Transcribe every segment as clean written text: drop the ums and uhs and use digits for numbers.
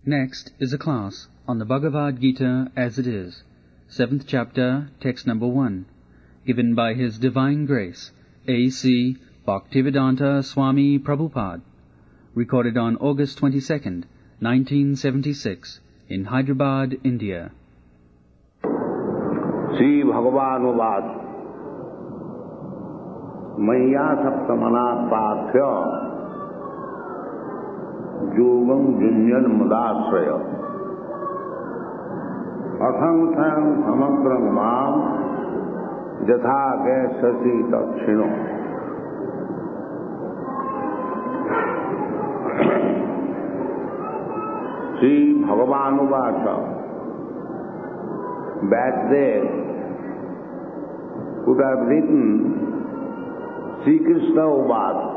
Next is a class on the Bhagavad Gita as it is, 7th chapter, text number 1, given by His Divine Grace, A.C. Bhaktivedanta Swami Prabhupada, recorded on August 22nd, 1976, in Hyderabad, India. Sri Bhagavanubhad Maya Saptamanat Pathya Yogam Junyan Madasraya Athang Samagram Mam Jatha Gaisasi Takshino. Sri Bhagavanubhad back there could have written Sri Krishna Ubad,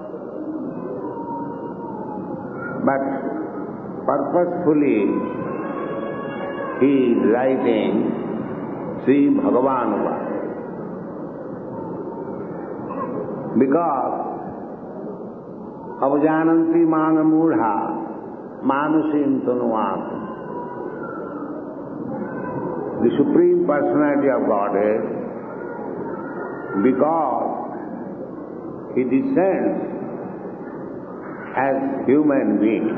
but purposefully he is writing Sri Bhagavanubhad because Avajananti Manamudha Manusim Tanuvat. The Supreme Personality of Godhead, because He descends as human being.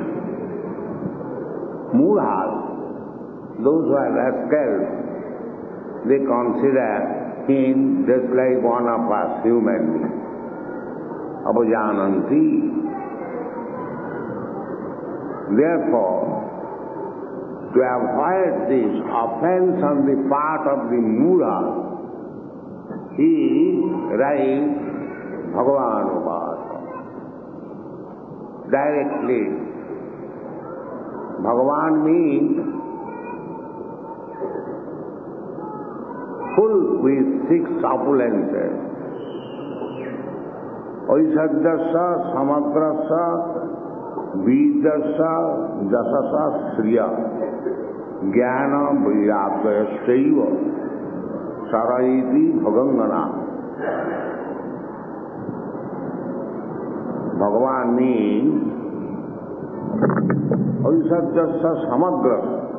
Mudhas, those who are rascals, they consider Him just like one of us, human beings. Avajananti. Therefore, to avoid this offense on the part of the Mudha, he writes Bhagavanubhad. Directly. Bhagavan means full with 6 opulences. Oishadyasya, samagrasya, Vidasya, jasasa, sriya. Jnana vairagya saiva saraiti bhagangana. Bhagavan means Aishadyasya samagra,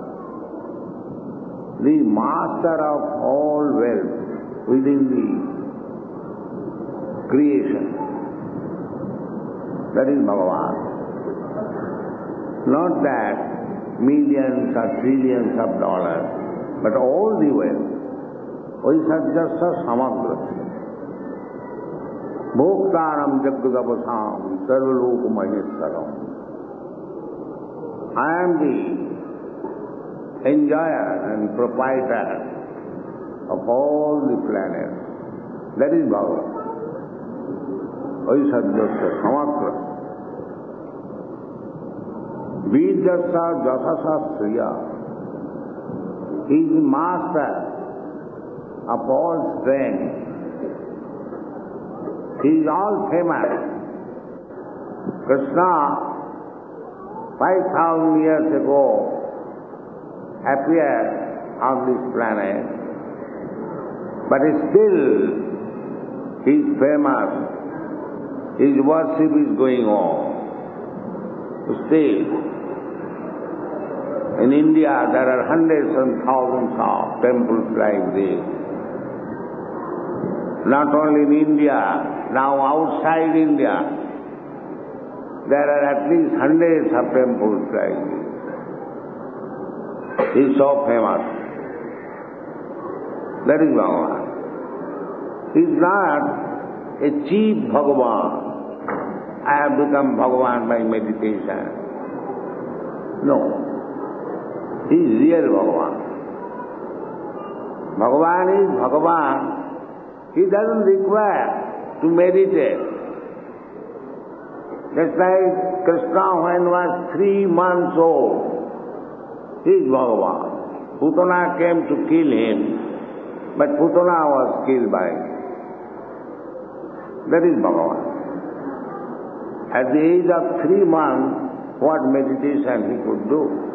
the master of all wealth within the creation. That is Bhagavan. Not that millions or trillions of dollars, but all the wealth. Oishadyasya samagra. Bhoktaram jagadavasam sarvaloka maheshwaram. I am the enjoyer and proprietor of all the planets. That is Bhagavan. Oishadyasya samagra. Vidyasya jasasa sriya. He is the master of all strength. He is all famous. Krishna, 5,000 years ago, appeared on this planet, but still he is famous. His worship is going on. Still, in India there are hundreds and thousands of temples like this. Not only in India, now outside India, there are at least hundreds of temples like this. He is so famous. That is Bhagavan. He is not a cheap Bhagavan. I have become Bhagavan by meditation. No. He is real Bhagavan. Bhagavan is Bhagavan. He doesn't require to meditate. Just like Krishna when was 3 months old, he is Bhagavan. Putana came to kill him, but Putana was killed by him. That is Bhagavan. At the age of 3 months, what meditation he could do?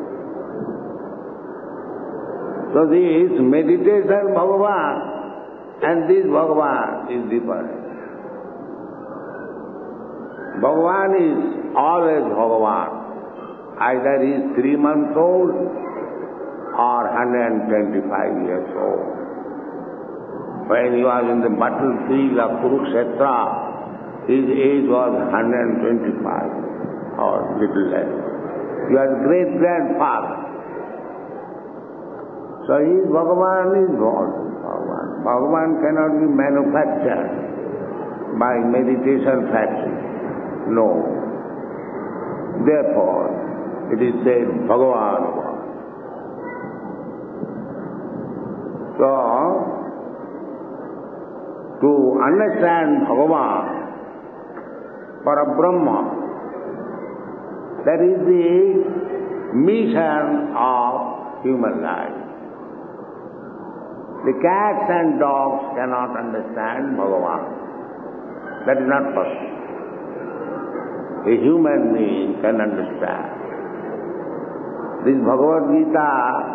So this meditation Bhagavan and this Bhagavan is different. Bhagavan is always Bhagavan. Either he is 3 months old or 125 years old. When he was in the battlefield of Kurukshetra, his age was 125 or little less. He was great-grandfather. So he is Bhagavan, he is Bhagavan. Bhagavan cannot be manufactured by meditation practice. No. Therefore, it is said Bhagavan. So, to understand Bhagavan, Parabrahma, that is the mission of human life. The cats and dogs cannot understand Bhagavan. That is not possible. A human being can understand. This Bhagavad Gita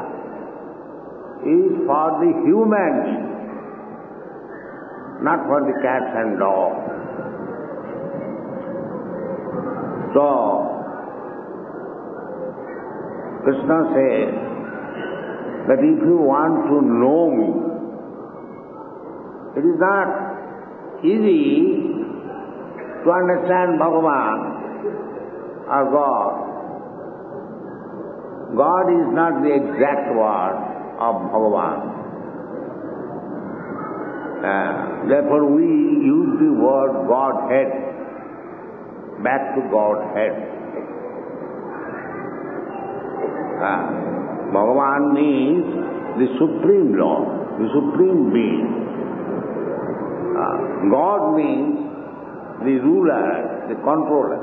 is for the humans, not for the cats and dogs. So, Krishna says that if you want to know me, it is not easy to understand Bhagavan or God. God is not the exact word of Bhagavan. Therefore we use the word Godhead, back to Godhead. Bhagavan means the Supreme Lord, the Supreme Being. God means the ruler, the controller.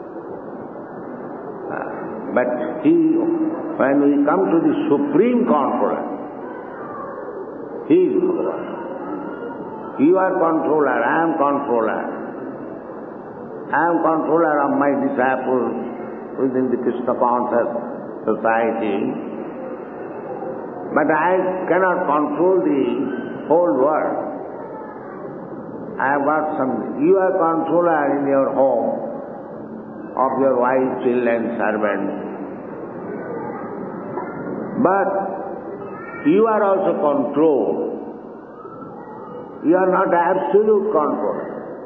But when we come to the Supreme Controller, He is Bhagavan. You are controller, I am controller. I am controller of my disciples within the Krishna conscious society. But I cannot control the whole world. I have got some. You are controller in your home of your wife, children, servants. But you are also controlled. You are not absolute controller.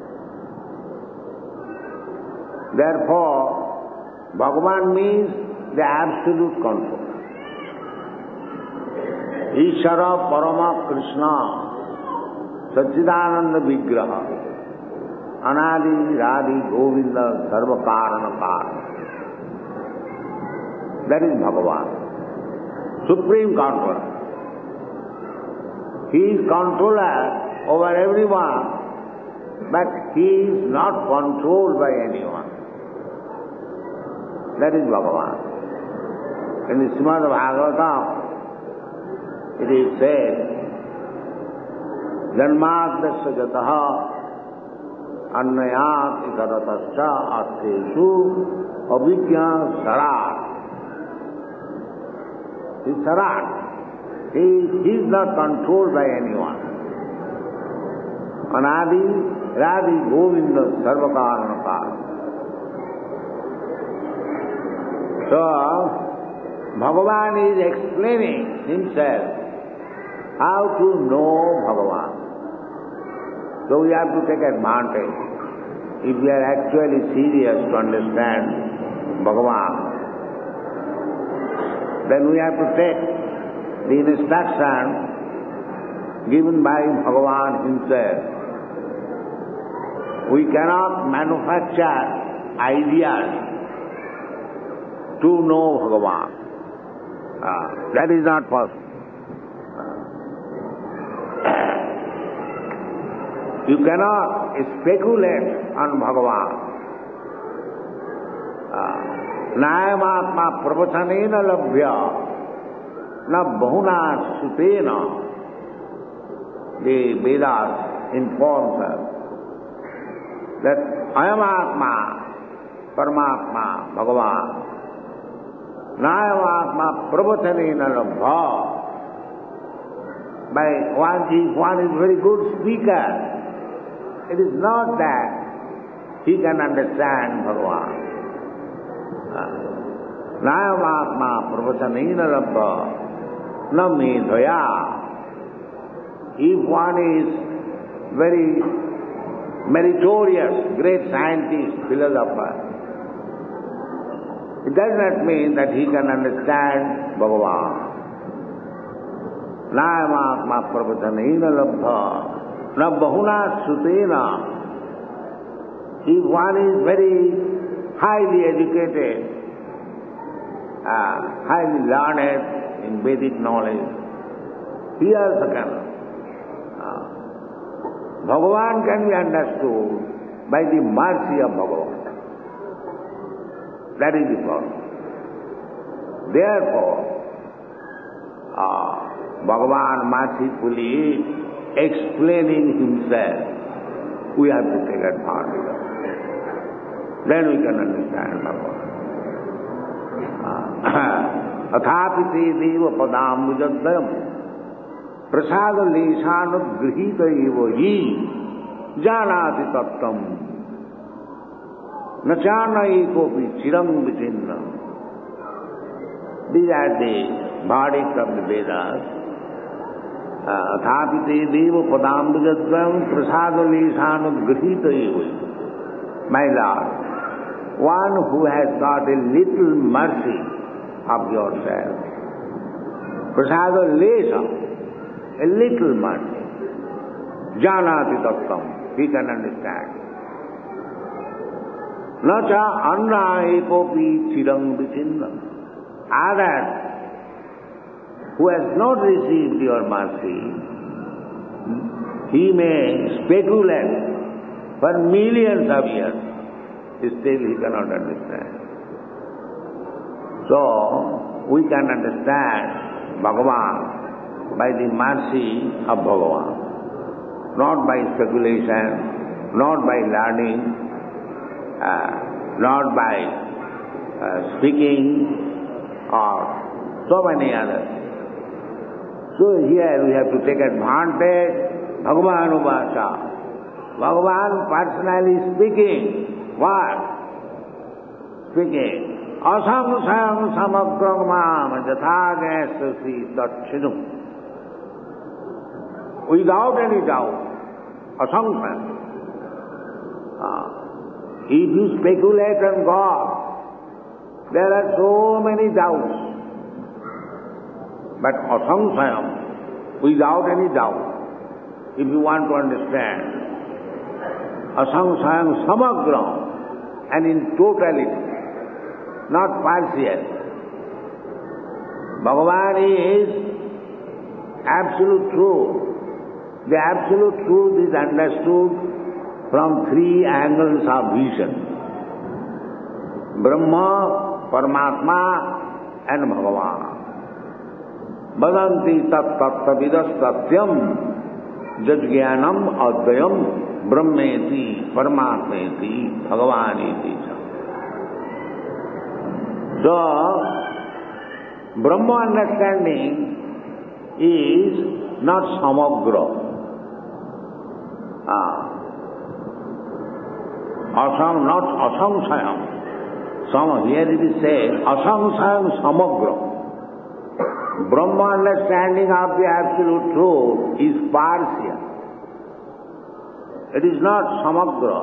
Therefore, Bhagavan means the absolute control. Ishara Parama Krishna Satchidananda Vigraha Anadi Radhi Govinda Sarva Karana Karana. That is Bhagavan, Supreme Controller. He is controller over everyone, but he is not controlled by anyone. That is Bhagavan. In the Srimad Bhagavatam, it is said, Janmadasya jataha annayat ikaratascha asteshu abhikya sarat. He is sarat. He is not controlled by anyone. Anadi Radhi Govinda Sarvakarana Karana. So, Bhagavan is explaining himself how to know Bhagavan. So we have to take advantage. If we are actually serious to understand Bhagavan, then we have to take the instruction given by Bhagavan himself. We cannot manufacture ideas to know Bhagavan. That is not possible. You cannot speculate on Bhagavan. Nayamatma pravachanena labhya na bahuna sutena. The Vedas informs us that Ayamatma, Paramatma, Bhagavan, Nayamatma pravachanena labhya. By one is very good speaker, it is not that he can understand Bhagavan. Nayamatma pravachanena rabba na medhaya. If one is very meritorious, great scientist, philosopher, it does not mean that he can understand Bhagavan. Nayamatma pravachanena rabba na bahuna sutena. If one is very highly educated, highly learned in Vedic knowledge, he also can. Bhagavan can be understood by the mercy of Bhagavan. That is the problem. Therefore, Bhagavan mercifully explaining himself, we have to take advantage of it. Then we can understand Bhagavan. Athapite deva padambujadayam prasada leshanudgrihita eva hi janati tattam nachana ekopi chiram vichinna. These are the verdicts of the Vedas. Athapite deva padambujadayam prasada leshanudgrihita eva. My Lord, one who has got a little mercy of yourself, prasada lesha, a little mercy, janati tattam, he can understand. Nacha anna ekopi chiram vichinna. Others who has not received your mercy, he may speculate for millions of years, still he cannot understand. So, we can understand Bhagavan by the mercy of Bhagavan, not by speculation, not by learning, not by speaking, or so many others. So here we have to take advantage, Bhagavan Ubhasha. Bhagavan personally speaking, what? Speaking, asamsayam samagram mam jathagayasasi tatchidum. Without any doubt, asamsayam. If you speculate on God, there are so many doubts. But asamsayam, without any doubt, if you want to understand, asamsayam samagram, and in totality, not partial. Bhagavan is absolute truth. The absolute truth is understood from three angles of vision: Brahma, Paramatma, and Bhagavan. Vadanti tat tattavidas satyam jajgyanam advayam brahmeti paramatmeti bhagavaneti. So, Brahma understanding is not samagra. Not asamsayam. Here it is said, asamsayam samagra. Brahma understanding of the absolute truth is partial. It is not samagra,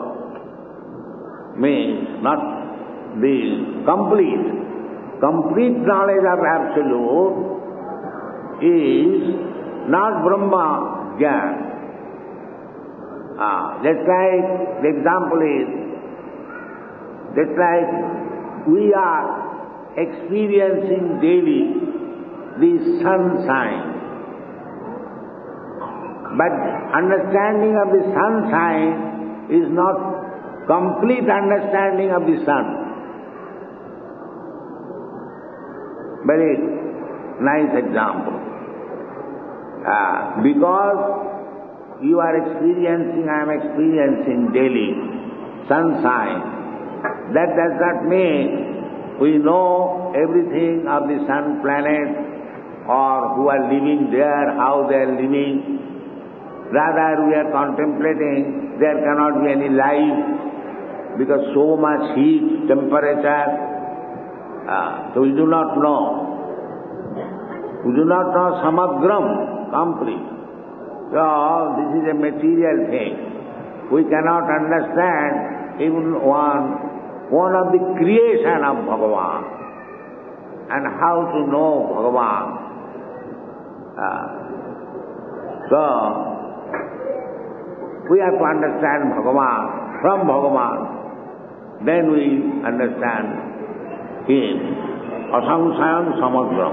means not the complete. Complete knowledge of absolute is not Brahma Jnana. Just like the example is, just like we are experiencing daily the sunshine. But understanding of the sunshine is not complete understanding of the sun. Very nice example. Because you are experiencing, I am experiencing daily sunshine, that does not mean we know everything of the sun planet or who are living there, how they are living. Rather, we are contemplating there cannot be any life because so much heat, temperature, So we do not know. We do not know samagram, complete. So this is a material thing. We cannot understand even one of the creation of Bhagavan and how to know Bhagavan. So we have to understand Bhagavan from Bhagavan. Then we understand him. Asamsayan samagram.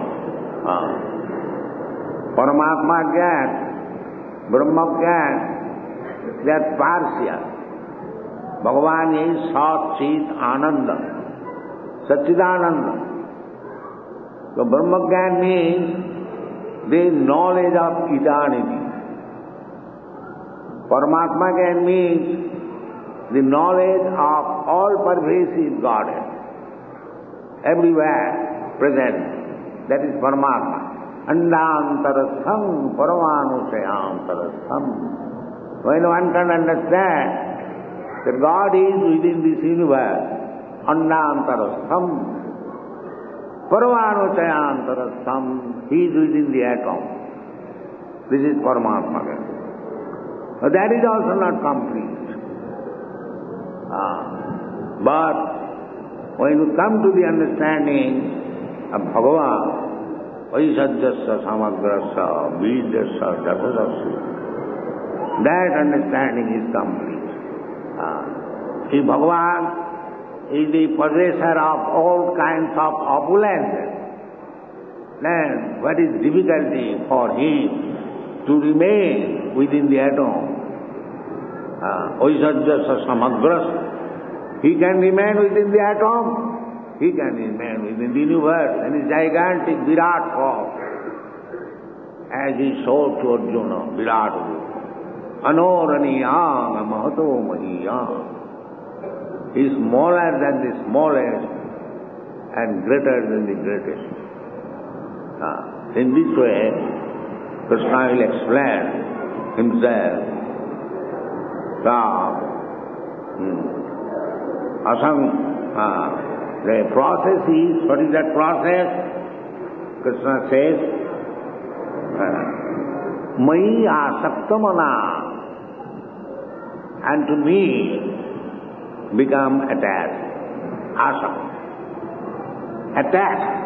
Paramatma Gyan, Brahma Gyan, they are partial. Bhagavan is Sat Chit Ananda, Satchidananda. So Brahma Gyan means the knowledge of eternity. Paramatma Gyan means the knowledge of all-pervasive Godhead, everywhere present. That is Paramatma. Andantarastham paramanusayantarastham. When one can understand that God is within this universe, andantarastham paramanusayantarastham, He is within the atom. This is Paramatma. But that is also not complete. But when you come to the understanding of Bhagavan, Vaisajyasya samagrasya bijasya jasadasya, that understanding is complete. If Bhagavan is the possessor of all kinds of opulences, then what is difficulty for him to remain within the atom? Vaisajyasya samagrasya, he can remain within the atom. He can remain within the universe and his gigantic Virat form. As he showed to Arjuna, Virat Rupa. Anoraniyam mahato mahiyam. He is smaller than the smallest and greater than the greatest. In this way, Krishna will explain himself. The process is, what is that process? Krishna says, Mai asaktamana, and to me become attached. Asakta. Attached.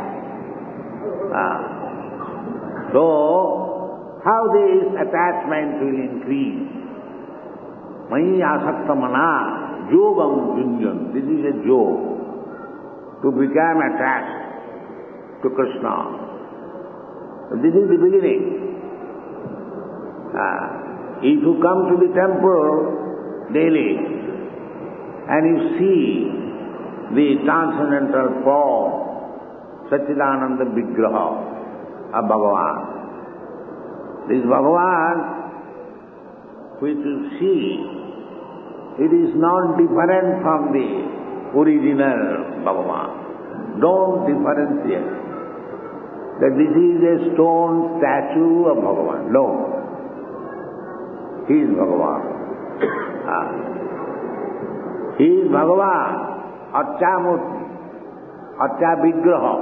So, how this attachment will increase? Mai asaktamana, yogam junjan. This is a yoga. To become attached to Krishna. This is the beginning. If you come to the temple daily and you see the transcendental form, Satchidananda Vigraha of Bhagavan, this Bhagavan which you see, it is not different from the original Bhagavan. Don't differentiate that this is a stone statue of Bhagavan. No. He is Bhagavan. He is Bhagavan, Archamurti, Archa Vigraha.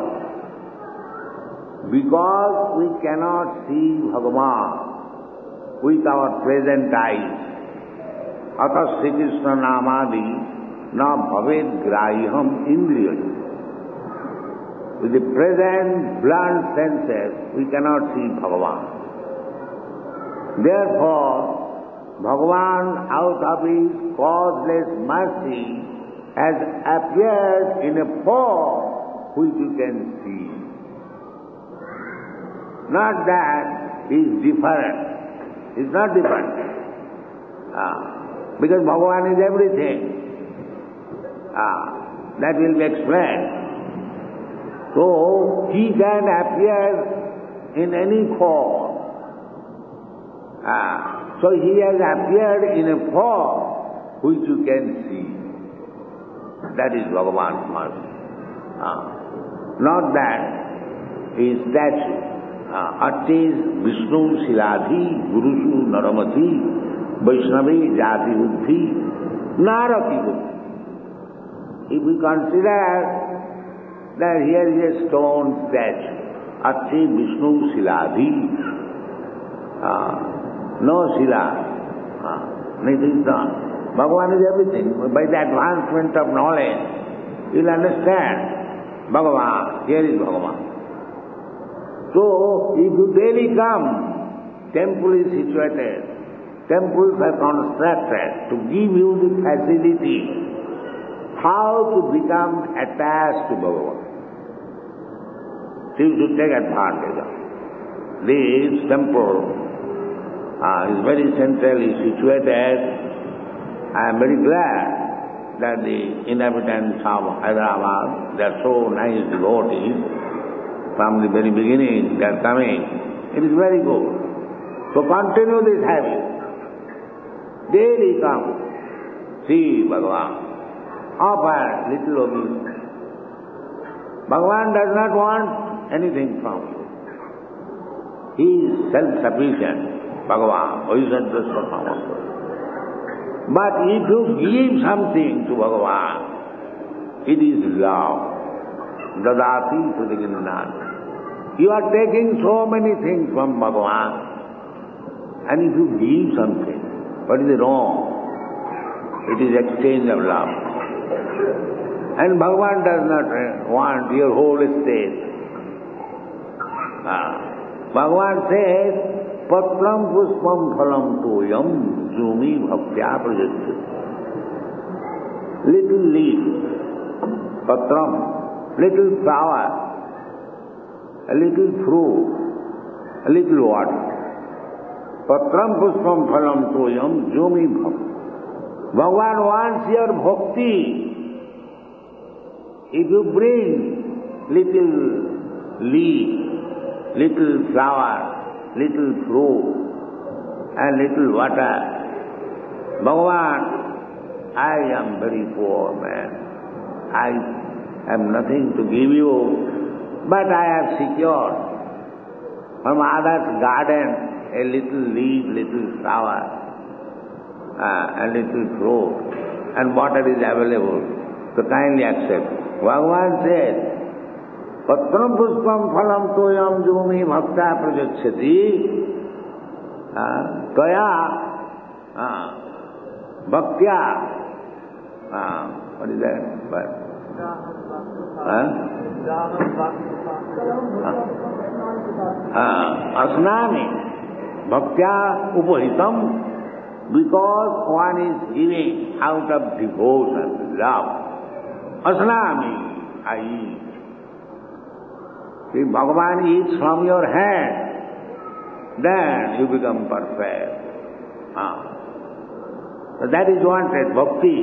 Because we cannot see Bhagavan with our present eyes. Atas Sri Krishna Namadi na bhaved grahiham indriyam. With the present blunt senses, we cannot see Bhagavan. Therefore, Bhagavan, out of his causeless mercy, has appeared in a form which you can see. Not that he is different. He is not different. Because Bhagavan is everything. That will be explained. So, he can appear in any form. So, he has appeared in a form which you can see. That is Bhagavan's mercy. Not that he is statue. Artis Vishnu Siladhi Gurushu Naramati Vaishnavi Jati Buddhi Narati Buddhi. If we consider that here is a stone statue, Atti Vishnu Siladhi. No Sila, nothing done. Bhagavan is everything. By the advancement of knowledge, you'll understand Bhagavan, here is Bhagavan. So, if you daily come, temple is situated, temples are constructed to give you the facility how to become attached to Bhagavan. So you should take advantage of it. This temple is very centrally situated. I am very glad that the inhabitants of Hyderabad, they are so nice devotees. From the very beginning they are coming. It is very good. So continue this habit. Daily come, see Bhagavan. Offer little obedience. Bhagavan does not want anything from you. He is self-sufficient. Bhagavan, but if you give something to Bhagavan, it is love. Dadati Sudiginananda. You are taking so many things from Bhagavan, and if you give something, what is wrong? It is exchange of love. And Bhagavan does not want your whole estate. Bhagavan says, Patram puspam phalam toyam jumi bhaktya prajachyati. Little leaf, patram, little flower, a little fruit, a little water. Patram puspam phalam toyam jumi bhaktya. Bhagavan wants your bhakti. If you bring little leaf, little flower, little fruit and little water, Bhagavan, I am very poor man. I have nothing to give you, but I have secured from others' garden a little leaf, little flower, a little fruit, and water is available. So kindly accept. Bhagavan said, Patram puspam phalam toyam jumi bhakta prajachyati. Toya bhaktya. What is that? Asnami bhaktya upahitam, because one is giving out of devotion, love. Asnami, I eat. If Bhagavan eats from your hand, then you become perfect. So that is wanted, bhakti.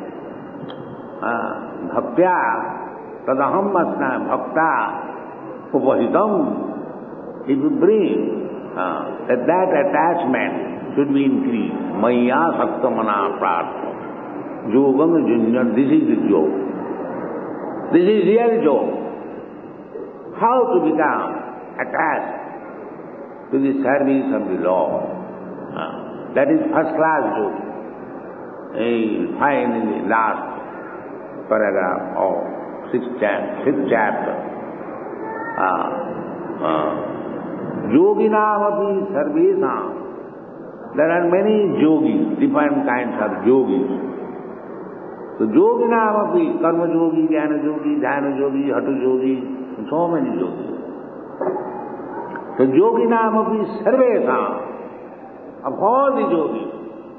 Bhaktya tadaham asna bhakta upahitam. If you bring that attachment should be increased. Maya saktamana prartha. Yogam junyan, this is the yoga. This is real yoga. How to become attached to the service of the Lord. That is first class yoga. You find in the last paragraph of sixth chapter. Yoginam api sarvesam. There are many yogis, different kinds of yogis. So yoginam api, karma yogi, jnana yogi, dhyana yogi, hatu yogi, so many yogis. So yoginam api sarvesam. Of all the yogis,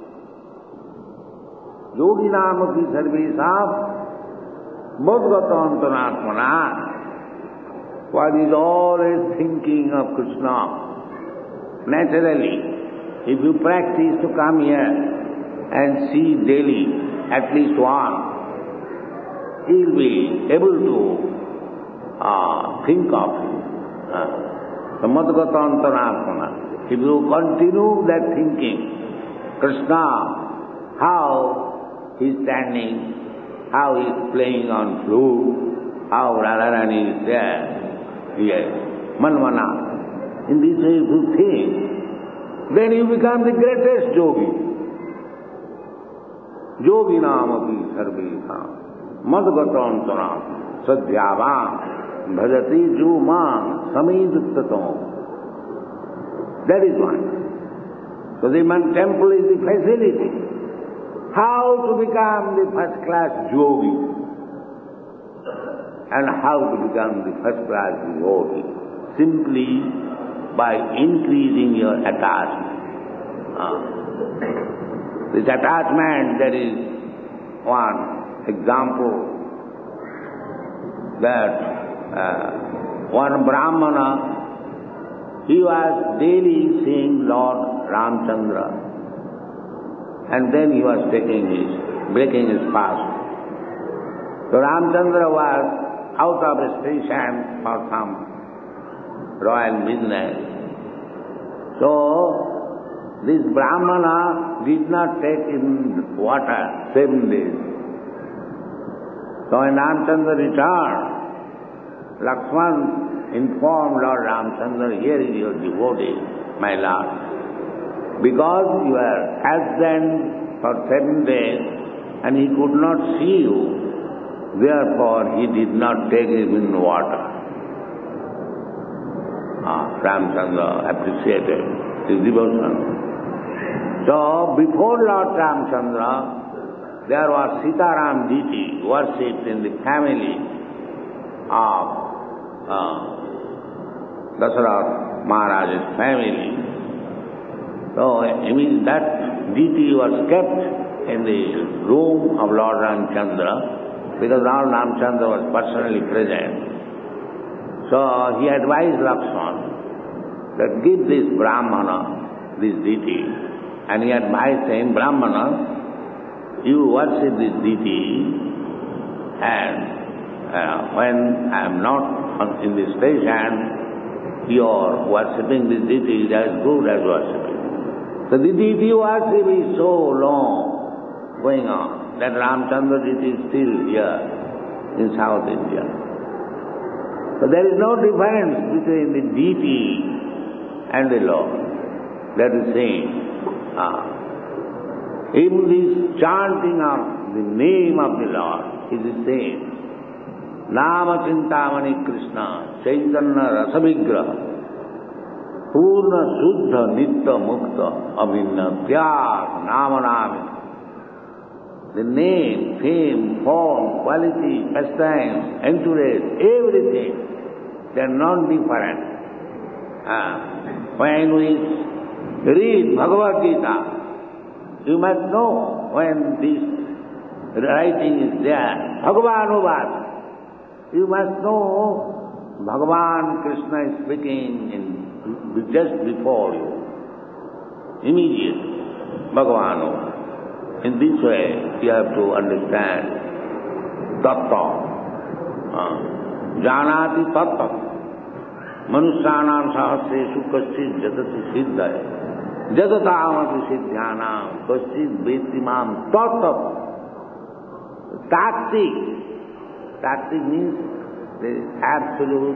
yoginam api sarvesam bodhgata antaratmana, one is always thinking of Krishna. Naturally, if you practice to come here and see daily at least one, he will be able to think of him. The madhgata antaratmana. If you continue that thinking, Krishna, how he is standing, how he is playing on flute, how Radharani is there, yes, manvana. In this way if you think, then you become the greatest yogi. Yoginam api sarvesam madhgata antaratmana. sadhyavam bhajati juma samiduktatam. That is one. So the temple is the facility. How to become the first-class yogi and how to become the first-class devotee? Simply by increasing your attachment. This attachment, there is one example that one Brahmana, he was daily seeing Lord Ramchandra, and then he was breaking his fast. So Ramchandra was out of station for some royal business. So this Brahmana did not take in water 7 days. So when Ramchandra returned, Lakshman informed Lord Ramchandra, here is your devotee, my lord. Because you were absent for 7 days and he could not see you, therefore he did not take even water. Ramchandra appreciated his devotion. So before Lord Ramchandra, there was Sitaram deity worshipped in the family of Dasarath Maharaj's family. So that deity was kept in the room of Lord Ramchandra because Lord Ramchandra was personally present. So he advised Lakshman that give this Brahmana this deity, and he advised him, Brahmana, you worship this deity, and when I am not in this station, your worshipping this deity is as good as worshipping. So the deity worship is so long going on that Ramchandra deity is still here in South India. So there is no difference between the deity and the Lord. That is saying, even this chanting of the name of the Lord is the same. Nama Chintamani Krishna, Chaitanya Rasavigraha, Purna Shuddha Nitya Mukta Abhinna Pyar Nama Nami. The name, fame, form, quality, pastime, entourage, everything, they are non-different. When we read Bhagavad Gita, you must know when this writing is there, Bhagavan, you must know Bhagavan Krishna is speaking just before you, immediately, Bhagavan. In this way, you have to understand tattva. Janati tattva. Manusyanam sahasreshu kaschit jatati siddhaya. Jatatamati siddhyanam kaschit vetimam tattva. Tattva. Tattva means the absolute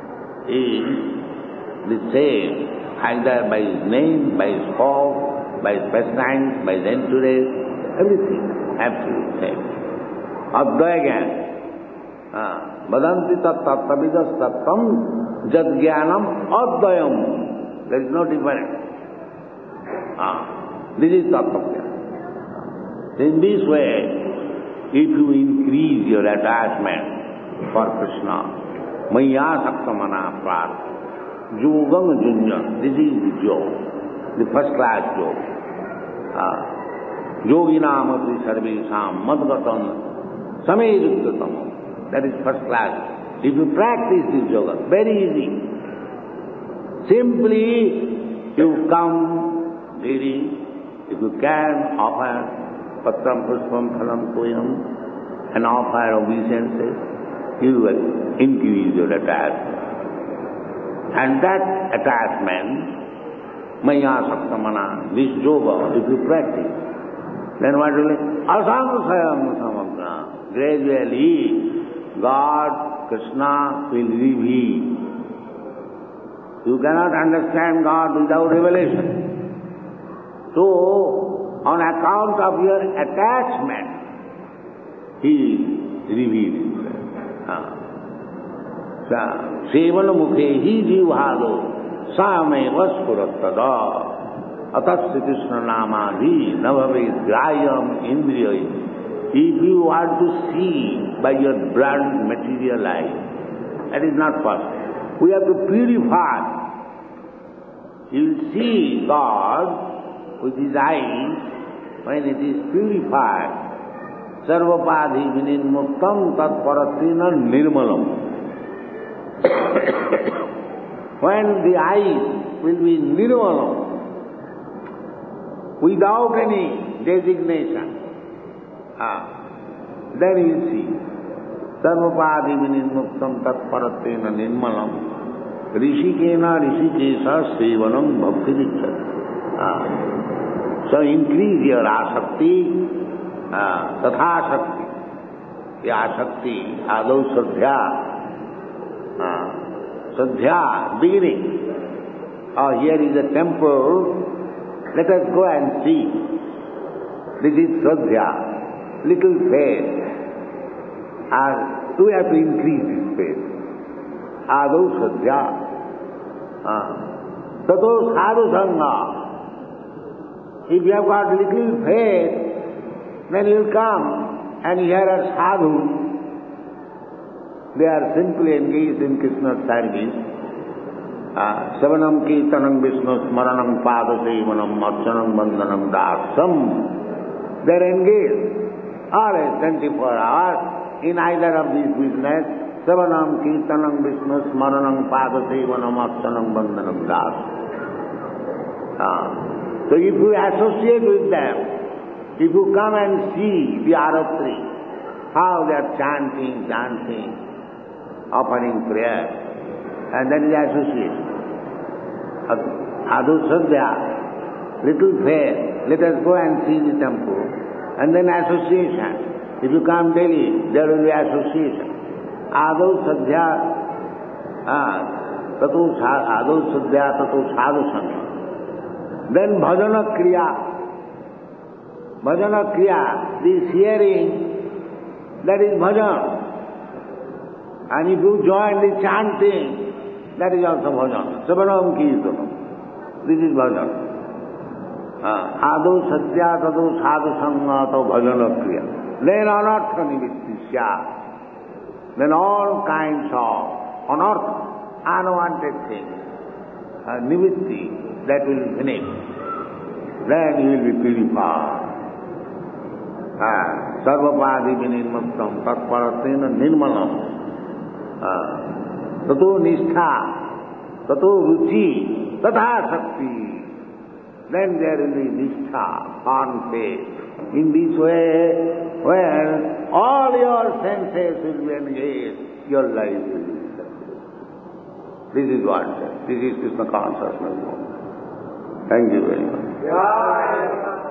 is the same, either by his name, by his form, by his pastimes, by his entourage, everything, absolute same. Advaya Gyan. Vadanti tat tattavidas tattam jad jnanam advayam. There is no difference. This is tattva. In this way, if you increase your attachment for Krishna, maya saktamana prat, yogam junjan, this is the yoga, the first class yoga. Yoginamati sarvesam madgatam sameduktatam. That is first class. If you practice this yoga, very easy. Simply you come daily, if you can, offer patram pushpam phalam toyam, and offer obeisances, you will increase your attachment. And that attachment, maya saktamana, this yoga, if you practice, then what will it? Asamsayam samagna. Gradually, God, Krishna will reveal. You cannot understand God without revelation. So, on account of your attachment, He is revealed. सेवन मुखे ही जीवादो सामेव स्फुरत्तदा अतः श्री कृष्ण नामाधि न भवेत् ग्राह्यम इंद्रिय. If you want to see by your blunt material eye, that is not possible. We have to purify. You will see God with his eyes when it is purified. Sarvapadhi vinimuktam tat paratrina nirmalam. When the eyes will be nirmalam, without any designation, then you see. Sarvapadi vinimuktam tat paratrena nirmalam rishikena rishikesa sevanam bhakti dikshati. So increase your asakti, tatha shakti. The asakti, adau sadhya. Sadhya, beginning. Here is a temple, let us go and see. This is sadhya, little faith. We have to increase this faith. Adau sadhya. Tato sadhu sangha. If you have got little faith, then you will come and hear a sadhu. They are simply engaged in Krishna's service. Savanam kirtanam Vishnu smaranam padasevanam archanam bandhanam dasam. They are engaged always 24 hours in either of these business. Savanam kirtanam Vishnu smaranam padasevanam archanam bandhanam dasam. So if you associate with them, if you come and see the aratri, how they are chanting, dancing, offering prayer, and that is association. Adhu sadhya, little faith, let us go and see the temple, and then association. If you come daily, there will be association. Adhu sadhya, adhu sadhya tato sadhu sangha. Then bhajana kriya. Bhajana kriya, this hearing, that is bhajan. And if you join the chanting, that is also bhajan. Savanam kirtanam. This is bhajan. Adau satya tadu sadhu sangha to bhajana kriya. Then anartha nimittisya. Then all kinds of unearthly, unwanted things, nimitti, that will finish. Then you will be purified. Sarvapadi vinirmuktam tatparatena nirmalam. Tato nishtha, tato ruchi, tatha shakti. Then there will be nishtha, firm faith. In this way, when all your senses will be engaged, your life will be successful. This is what, this is Krishna consciousness. Thank you very much.